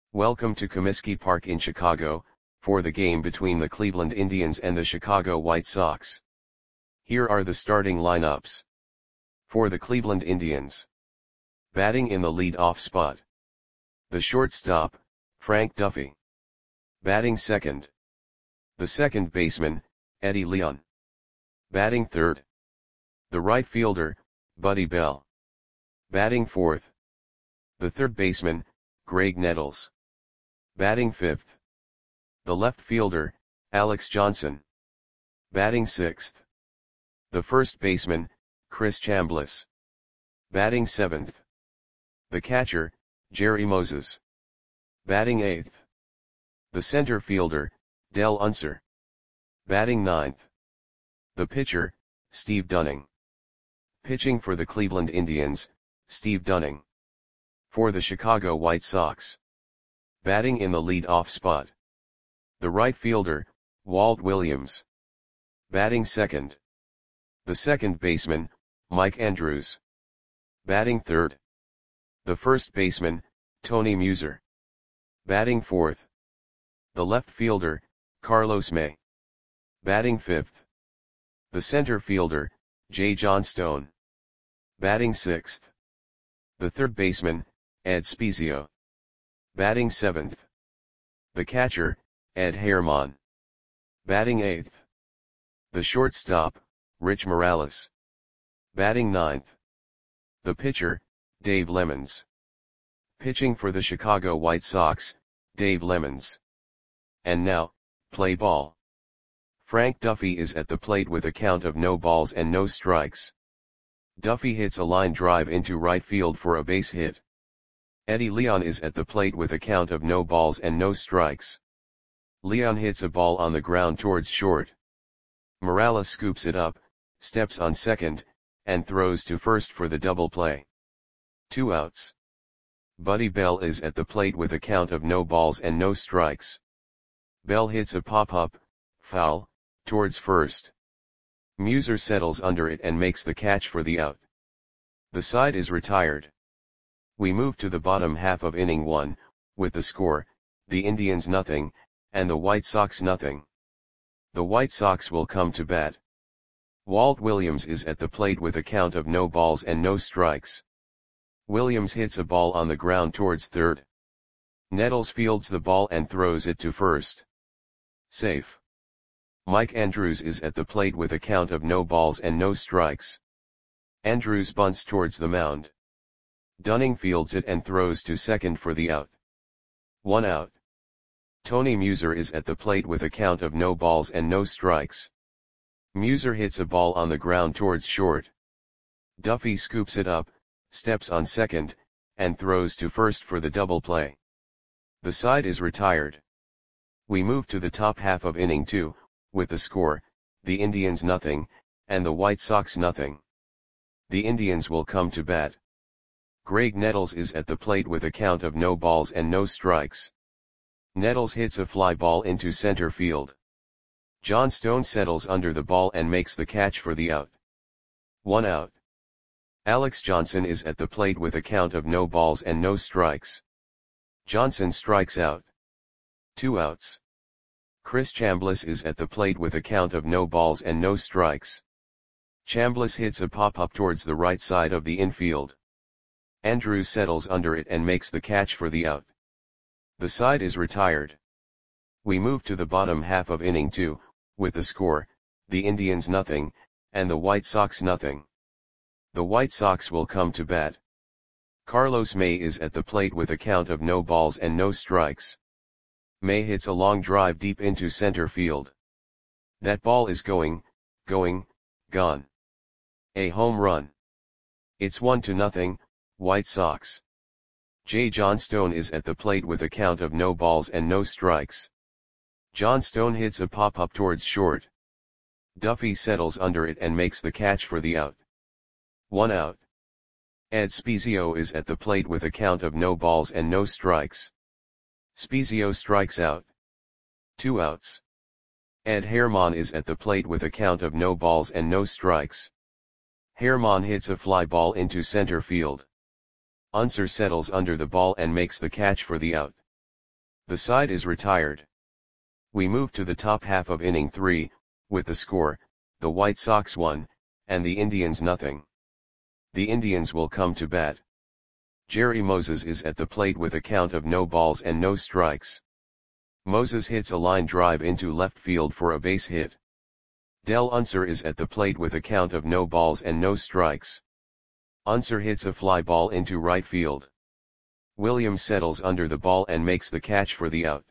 Welcome to Comiskey Park in Chicago, for the game between the Cleveland Indians and the Chicago White Sox. Here are the starting lineups. For the Cleveland Indians. Batting in the lead-off spot. The shortstop, Frank Duffy. Batting second. The second baseman, Eddie Leon. Batting third. The right fielder, Buddy Bell. Batting fourth. The third baseman, Graig Nettles. Batting fifth. The left fielder, Alex Johnson. Batting sixth. The first baseman, Chris Chambliss. Batting seventh. The catcher, Jerry Moses. Batting eighth. The center fielder, Del Unser. Batting ninth. The pitcher, Steve Dunning. Pitching for the Cleveland Indians, Steve Dunning. For the Chicago White Sox. Batting in the lead-off spot. The right fielder, Walt Williams. Batting second. The second baseman, Mike Andrews. Batting third. The first baseman, Tony Muser. Batting fourth. The left fielder, Carlos May. Batting fifth. The center fielder, Jay Johnstone. Batting sixth. The third baseman, Ed Spiezio. Batting seventh. The catcher, Ed Herman. Batting eighth. The shortstop, Rich Morales. Batting ninth. The pitcher, Dave Lemons. Pitching for the Chicago White Sox, Dave Lemons. And now, play ball. Frank Duffy is at the plate with a count of no balls and no strikes. Duffy hits a line drive into right field for a base hit. Eddie Leon is at the plate with a count of no balls and no strikes. Leon hits a ball on the ground towards short. Morales scoops it up, steps on second, and throws to first for the double play. 2 outs. Buddy Bell is at the plate with a count of no balls and no strikes. Bell hits a pop-up, foul, towards first. Muser settles under it and makes the catch for the out. The side is retired. We move to the bottom half of inning 1, with the score, the Indians nothing, and the White Sox nothing. The White Sox will come to bat. Walt Williams is at the plate with a count of no balls and no strikes. Williams hits a ball on the ground towards third. Nettles fields the ball and throws it to first. Safe. Mike Andrews is at the plate with a count of no balls and no strikes. Andrews bunts towards the mound. Dunning fields it and throws to second for the out. 1 out. Tony Muser is at the plate with a count of no balls and no strikes. Muser hits a ball on the ground towards short. Duffy scoops it up, steps on second, and throws to first for the double play. The side is retired. We move to the top half of inning 2, with the score, the Indians nothing, and the White Sox nothing. The Indians will come to bat. Graig Nettles is at the plate with a count of no balls and no strikes. Nettles hits a fly ball into center field. Johnstone settles under the ball and makes the catch for the out. 1 out. Alex Johnson is at the plate with a count of no balls and no strikes. Johnson strikes out. 2 outs. Chris Chambliss is at the plate with a count of no balls and no strikes. Chambliss hits a pop-up towards the right side of the infield. Andrews settles under it and makes the catch for the out. The side is retired. We move to the bottom half of inning 2, with the score, the Indians nothing, and the White Sox nothing. The White Sox will come to bat. Carlos May is at the plate with a count of no balls and no strikes. May hits a long drive deep into center field. That ball is going, gone. A home run. It's 1-0, White Sox. Jay Johnstone is at the plate with a count of no balls and no strikes. Johnstone hits a pop-up towards short. Duffy settles under it and makes the catch for the out. 1 out. Ed Spiezio is at the plate with a count of no balls and no strikes. Spiezio strikes out. 2 outs. Ed Herman is at the plate with a count of no balls and no strikes. Herman hits a fly ball into center field. Unser settles under the ball and makes the catch for the out. The side is retired. We move to the top half of inning 3, with the score, the White Sox 1, and the Indians nothing. The Indians will come to bat. Jerry Moses is at the plate with a count of no balls and no strikes. Moses hits a line drive into left field for a base hit. Del Unser is at the plate with a count of no balls and no strikes. Unser hits a fly ball into right field. Williams settles under the ball and makes the catch for the out.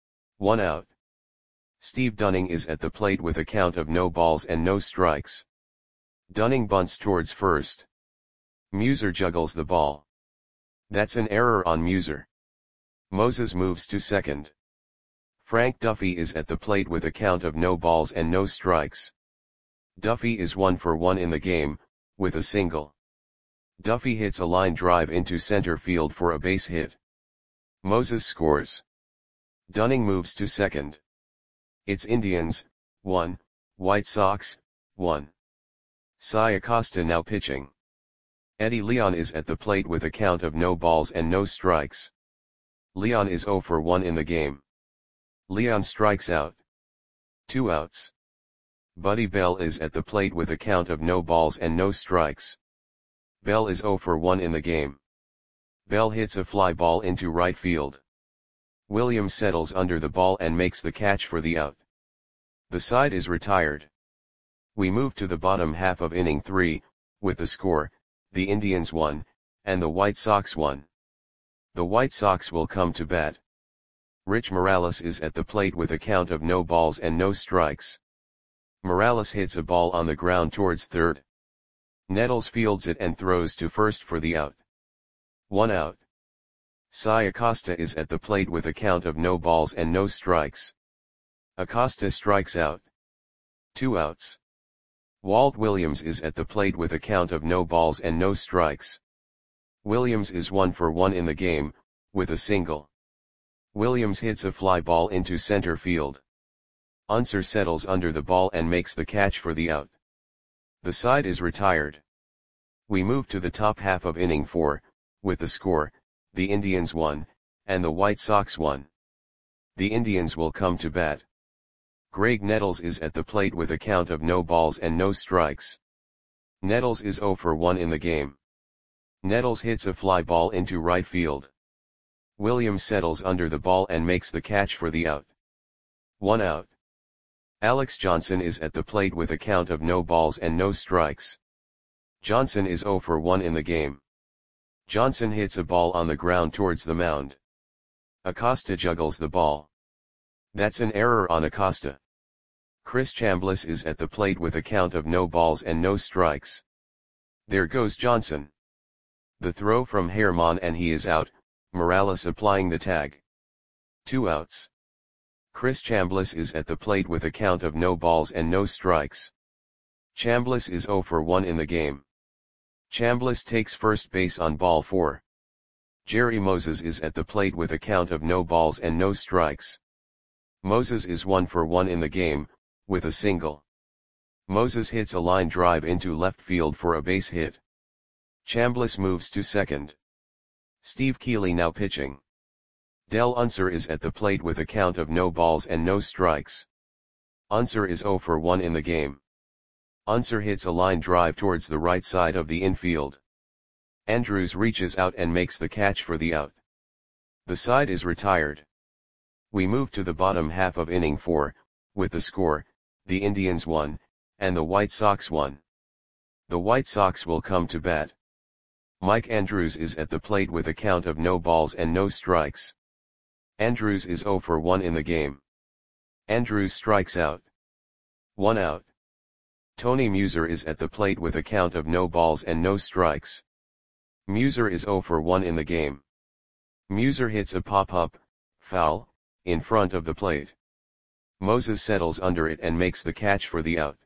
1 out. Steve Dunning is at the plate with a count of no balls and no strikes. Dunning bunts towards first. Muser juggles the ball. That's an error on Muser. Moses moves to second. Frank Duffy is at the plate with a count of no balls and no strikes. Duffy is 1 for 1 in the game, with a single. Duffy hits a line drive into center field for a base hit. Moses scores. Dunning moves to second. It's Indians, 1, White Sox, 1. Cy Acosta now pitching. Eddie Leon is at the plate with a count of no balls and no strikes. Leon is 0 for 1 in the game. Leon strikes out. 2 outs. Buddy Bell is at the plate with a count of no balls and no strikes. Bell is 0 for 1 in the game. Bell hits a fly ball into right field. Williams settles under the ball and makes the catch for the out. The side is retired. We move to the bottom half of inning 3, with the score, the Indians 1, and the White Sox 1. The White Sox will come to bat. Rich Morales is at the plate with a count of no balls and no strikes. Morales hits a ball on the ground towards third. Nettles fields it and throws to first for the out. 1 out. Cy Acosta is at the plate with a count of no balls and no strikes. Acosta strikes out. 2 outs. Walt Williams is at the plate with a count of no balls and no strikes. Williams is 1 for 1 in the game, with a single. Williams hits a fly ball into center field. Unser settles under the ball and makes the catch for the out. The side is retired. We move to the top half of inning 4, with the score, the Indians 1, and the White Sox 1. The Indians will come to bat. Greg Nettles is at the plate with a count of no balls and no strikes. Nettles is 0 for 1 in the game. Nettles hits a fly ball into right field. Williams settles under the ball and makes the catch for the out. 1 out. Alex Johnson is at the plate with a count of no balls and no strikes. Johnson is 0 for 1 in the game. Johnson hits a ball on the ground towards the mound. Acosta juggles the ball. That's an error on Acosta. Chris Chambliss is at the plate with a count of no balls and no strikes. There goes Johnson. The throw from Herman and he is out, Morales applying the tag. 2 outs. Chris Chambliss is at the plate with a count of no balls and no strikes. Chambliss is 0 for 1 in the game. Chambliss takes first base on ball 4. Jerry Moses is at the plate with a count of no balls and no strikes. Moses is 1 for 1 in the game, with a single. Moses hits a line drive into left field for a base hit. Chambliss moves to second. Steve Keeley now pitching. Del Unser is at the plate with a count of no balls and no strikes. Unser is 0 for 1 in the game. Unser hits a line drive towards the right side of the infield. Andrews reaches out and makes the catch for the out. The side is retired. We move to the bottom half of inning 4, with the score, the Indians 1, and the White Sox 1. The White Sox will come to bat. Mike Andrews is at the plate with a count of no balls and no strikes. Andrews is 0 for 1 in the game. Andrews strikes out. 1 out. Tony Muser is at the plate with a count of no balls and no strikes. Muser is 0 for 1 in the game. Muser hits a pop-up, foul, in front of the plate. Moses settles under it and makes the catch for the out.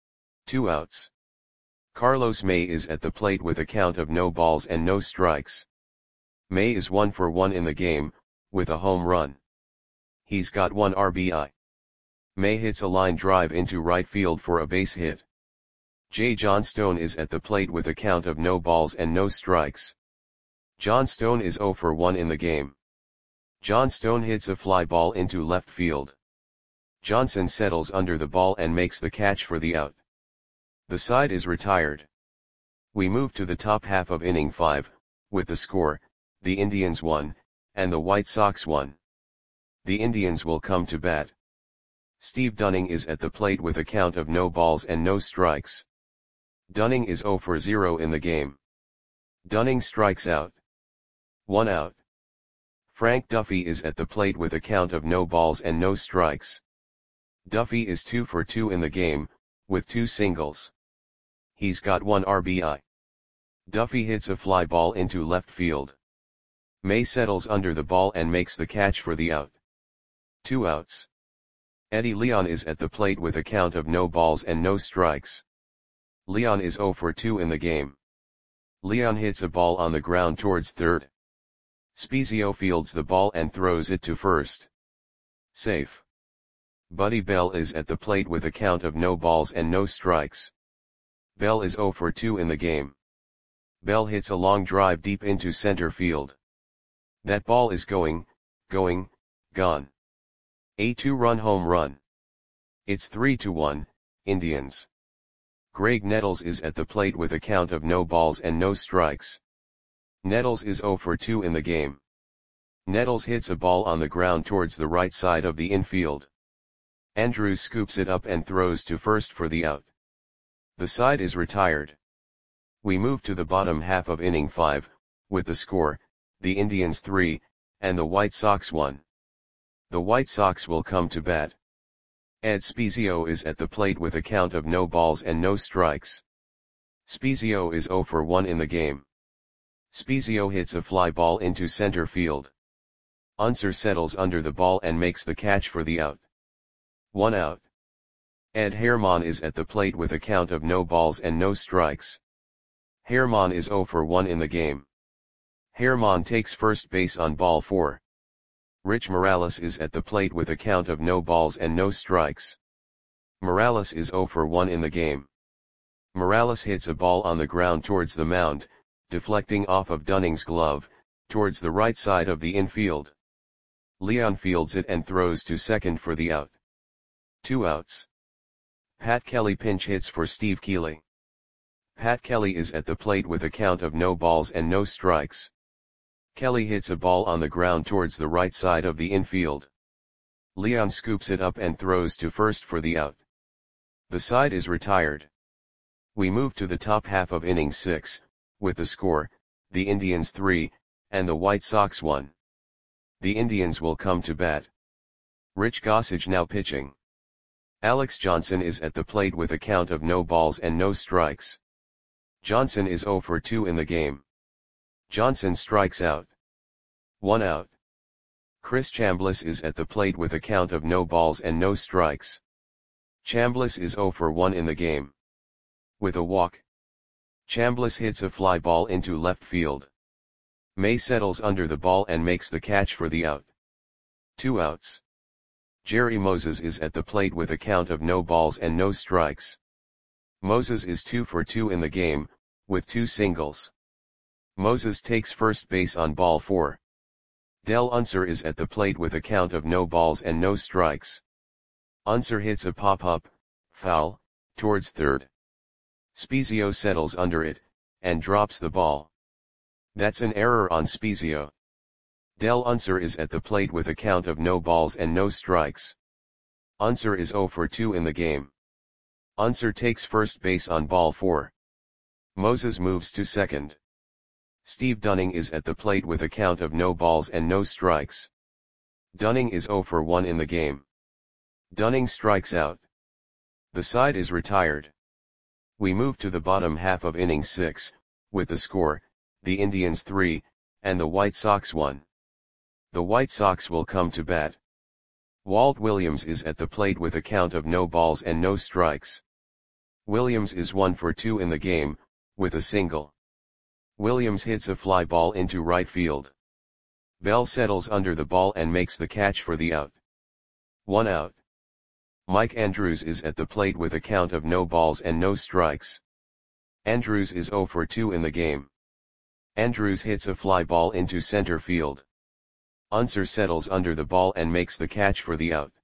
2 outs. Carlos May is at the plate with a count of no balls and no strikes. May is 1 for 1 in the game, with a home run. He's got 1 RBI. May hits a line drive into right field for a base hit. Jay Johnstone is at the plate with a count of no balls and no strikes. Johnstone is 0 for 1 in the game. John Stone hits a fly ball into left field. Johnson settles under the ball and makes the catch for the out. The side is retired. We move to the top half of inning 5, with the score, the Indians 1, and the White Sox 1. The Indians will come to bat. Steve Dunning is at the plate with a count of no balls and no strikes. Dunning is 0 for 0 in the game. Dunning strikes out. 1 out. Frank Duffy is at the plate with a count of no balls and no strikes. Duffy is 2 for 2 in the game, with 2 singles. He's got 1 RBI. Duffy hits a fly ball into left field. May settles under the ball and makes the catch for the out. 2 outs. Eddie Leon is at the plate with a count of no balls and no strikes. Leon is 0 for 2 in the game. Leon hits a ball on the ground towards third. Spezio fields the ball and throws it to first. Safe. Buddy Bell is at the plate with a count of no balls and no strikes. Bell is 0 for 2 in the game. Bell hits a long drive deep into center field. That ball is gone. A 2-run home run. It's 3-1, Indians. Greg Nettles is at the plate with a count of no balls and no strikes. Nettles is 0 for 2 in the game. Nettles hits a ball on the ground towards the right side of the infield. Andrews scoops it up and throws to first for the out. The side is retired. We move to the bottom half of inning 5, with the score, the Indians 3, and the White Sox 1. The White Sox will come to bat. Ed Spezio is at the plate with a count of no balls and no strikes. Spezio is 0 for 1 in the game. Spezio hits a fly ball into center field. Unser settles under the ball and makes the catch for the out. 1 out. Ed Herman is at the plate with a count of no balls and no strikes. Herman is 0 for 1 in the game. Herman takes first base on ball 4. Rich Morales is at the plate with a count of no balls and no strikes. Morales is 0 for 1 in the game. Morales hits a ball on the ground towards the mound, deflecting off of Dunning's glove, towards the right side of the infield. Leon fields it and throws to second for the out. 2 outs. Pat Kelly pinch hits for Steve Keeley. Pat Kelly is at the plate with a count of no balls and no strikes. Kelly hits a ball on the ground towards the right side of the infield. Leon scoops it up and throws to first for the out. The side is retired. We move to the top half of inning 6, with the score, the Indians 3, and the White Sox 1. The Indians will come to bat. Rich Gossage now pitching. Alex Johnson is at the plate with a count of no balls and no strikes. Johnson is 0 for 2 in the game. Johnson strikes out. 1 out. Chris Chambliss is at the plate with a count of no balls and no strikes. Chambliss is 0 for 1 in the game. With a walk. Chambliss hits a fly ball into left field. May settles under the ball and makes the catch for the out. 2 outs. Jerry Moses is at the plate with a count of no balls and no strikes. Moses is 2 for 2 in the game, with 2 singles. Moses takes first base on ball 4. Del Unser is at the plate with a count of no balls and no strikes. Unser hits a pop-up, foul, towards third. Spezio settles under it, and drops the ball. That's an error on Spezio. Del Unser is at the plate with a count of no balls and no strikes. Unser is 0 for 2 in the game. Unser takes first base on ball 4. Moses moves to second. Steve Dunning is at the plate with a count of no balls and no strikes. Dunning is 0 for 1 in the game. Dunning strikes out. The side is retired. We move to the bottom half of inning 6, with the score, the Indians 3, and the White Sox 1. The White Sox will come to bat. Walt Williams is at the plate with a count of no balls and no strikes. Williams is 1 for 2 in the game, with a single. Williams hits a fly ball into right field. Bell settles under the ball and makes the catch for the out. 1 out. Mike Andrews is at the plate with a count of no balls and no strikes. Andrews is 0 for 2 in the game. Andrews hits a fly ball into center field. Unser settles under the ball and makes the catch for the out.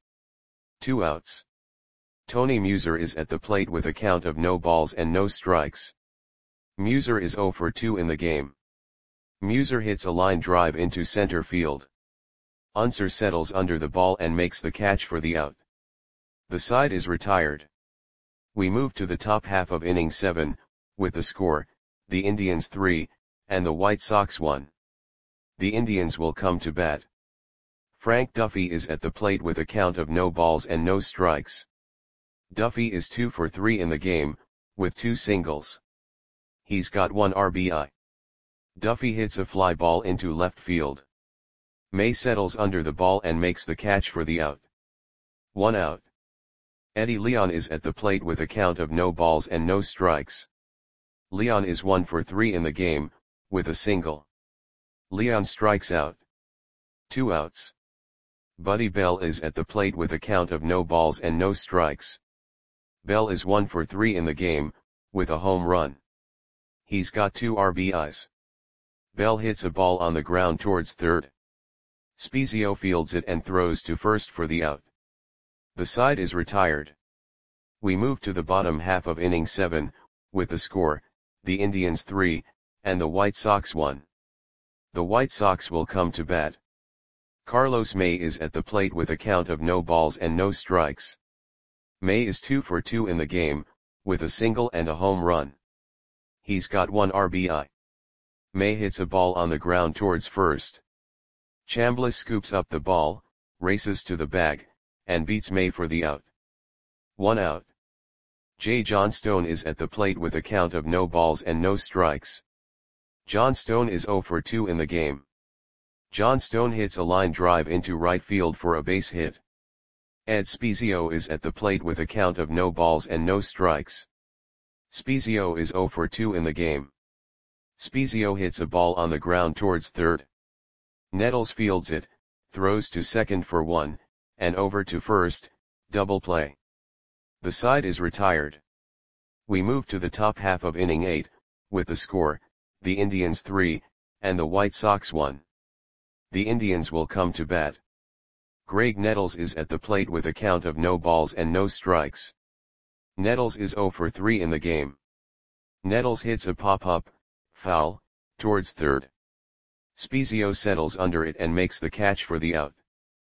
2 outs. Tony Muser is at the plate with a count of no balls and no strikes. Muser is 0 for 2 in the game. Muser hits a line drive into center field. Unser settles under the ball and makes the catch for the out. The side is retired. We move to the top half of inning 7, with the score, the Indians 3, and the White Sox 1. The Indians will come to bat. Frank Duffy is at the plate with a count of no balls and no strikes. Duffy is 2 for 3 in the game, with 2 singles. He's got 1 RBI. Duffy hits a fly ball into left field. May settles under the ball and makes the catch for the out. 1 out. Eddie Leon is at the plate with a count of no balls and no strikes. Leon is 1 for 3 in the game, with a single. Leon strikes out. 2 outs. Buddy Bell is at the plate with a count of no balls and no strikes. Bell is 1 for 3 in the game, with a home run. He's got 2 RBIs. Bell hits a ball on the ground towards third. Spezio fields it and throws to first for the out. The side is retired. We move to the bottom half of inning 7, with the score, the Indians 3, and the White Sox 1. The White Sox will come to bat. Carlos May is at the plate with a count of no balls and no strikes. May is 2 for 2 in the game, with a single and a home run. He's got 1 RBI. May hits a ball on the ground towards first. Chambliss scoops up the ball, races to the bag, and beats May for the out. 1 out. J. Johnstone is at the plate with a count of no balls and no strikes. Johnstone is 0 for 2 in the game. Johnstone hits a line drive into right field for a base hit. Ed Spezio is at the plate with a count of no balls and no strikes. Spezio is 0 for 2 in the game. Spezio hits a ball on the ground towards third. Nettles fields it, throws to second for 1, and over to first, double play. The side is retired. We move to the top half of inning 8, with the score, the Indians 3, and the White Sox 1. The Indians will come to bat. Greg Nettles is at the plate with a count of no balls and no strikes. Nettles is 0 for 3 in the game. Nettles hits a pop-up, foul, towards third. Spezio settles under it and makes the catch for the out.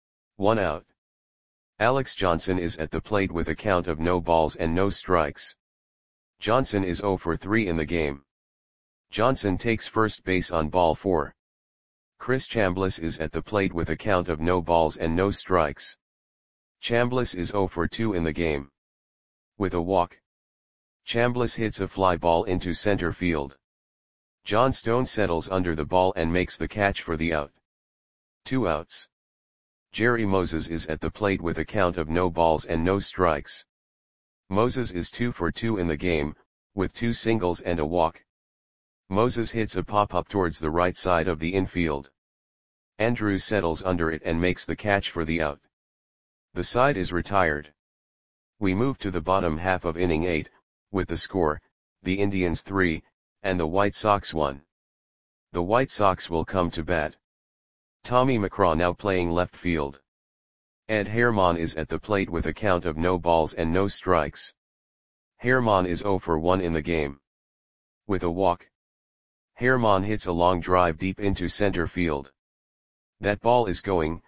1 out. Alex Johnson is at the plate with a count of no balls and no strikes. Johnson is 0 for 3 in the game. Johnson takes first base on ball 4. Chris Chambliss is at the plate with a count of no balls and no strikes. Chambliss is 0 for 2 in the game. With a walk. Chambliss hits a fly ball into center field. Johnstone settles under the ball and makes the catch for the out. 2 outs. Jerry Moses is at the plate with a count of no balls and no strikes. Moses is 2 for 2 in the game, with 2 singles and a walk. Moses hits a pop-up towards the right side of the infield. Andrews settles under it and makes the catch for the out. The side is retired. We move to the bottom half of inning 8, with the score, the Indians 3, and the White Sox 1. The White Sox will come to bat. Tommy McCraw now playing left field. Ed Herman is at the plate with a count of no balls and no strikes. Herman is 0 for 1 in the game. With a walk. Herman hits a long drive deep into center field. That ball is gone.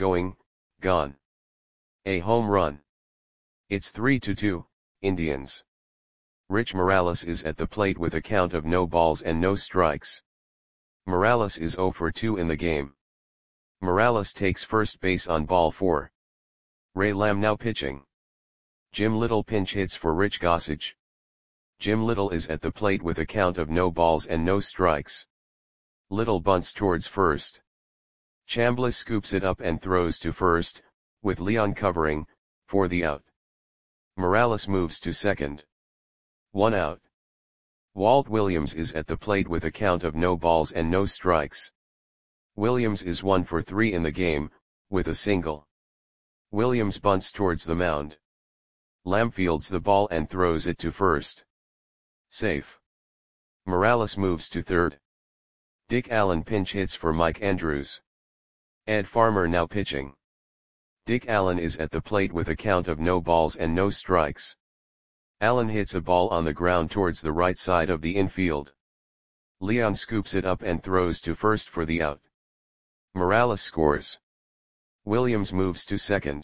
A home run. It's 3-2, Indians. Rich Morales is at the plate with a count of no balls and no strikes. Morales is 0 for 2 in the game. Morales takes first base on ball 4. Ray Lamb now pitching. Jim Little pinch hits for Rich Gossage. Jim Little is at the plate with a count of no balls and no strikes. Little bunts towards first. Chambliss scoops it up and throws to first, with Leon covering, for the out. Morales moves to second. 1 out. Walt Williams is at the plate with a count of no balls and no strikes. Williams is 1 for 3 in the game, with a single. Williams bunts towards the mound. Lamb fields the ball and throws it to first. Safe. Morales moves to third. Dick Allen pinch hits for Mike Andrews. Ed Farmer now pitching. Dick Allen is at the plate with a count of no balls and no strikes. Allen hits a ball on the ground towards the right side of the infield. Leon scoops it up and throws to first for the out. Morales scores. Williams moves to second.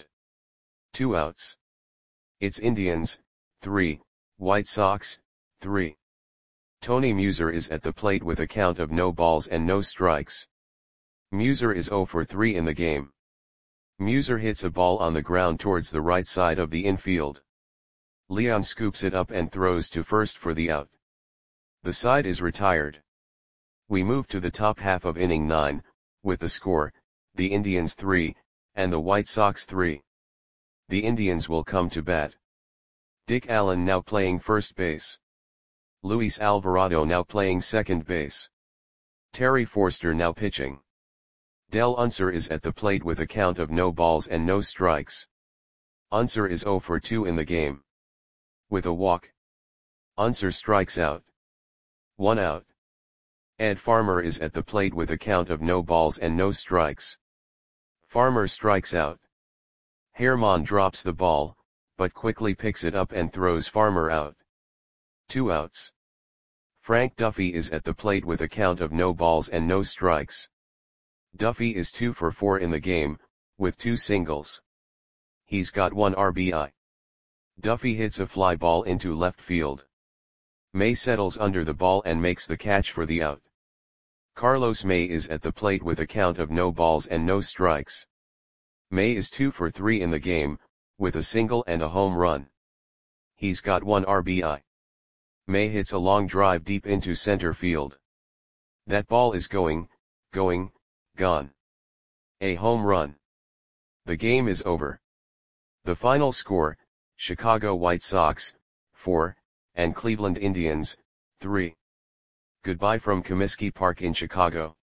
2 outs. It's Indians, 3, White Sox, 3. Tony Muser is at the plate with a count of no balls and no strikes. Muser is 0 for 3 in the game. Muser hits a ball on the ground towards the right side of the infield. Leon scoops it up and throws to first for the out. The side is retired. We move to the top half of inning 9, with the score, the Indians 3, and the White Sox 3. The Indians will come to bat. Dick Allen now playing first base. Luis Alvarado now playing second base. Terry Forster now pitching. Del Unser is at the plate with a count of no balls and no strikes. Unser is 0 for 2 in the game. With a walk, Unser strikes out. 1 out. Ed Farmer is at the plate with a count of no balls and no strikes. Farmer strikes out. Herman drops the ball, but quickly picks it up and throws Farmer out. 2 outs. Frank Duffy is at the plate with a count of no balls and no strikes. Duffy is 2 for 4 in the game, with 2 singles. He's got 1 RBI. Duffy hits a fly ball into left field. May settles under the ball and makes the catch for the out. Carlos May is at the plate with a count of no balls and no strikes. May is 2 for 3 in the game, with a single and a home run. He's got 1 RBI. May hits a long drive deep into center field. That ball is going, gone. A home run. The game is over. The final score, Chicago White Sox, 4, and Cleveland Indians, 3. Goodbye from Comiskey Park in Chicago.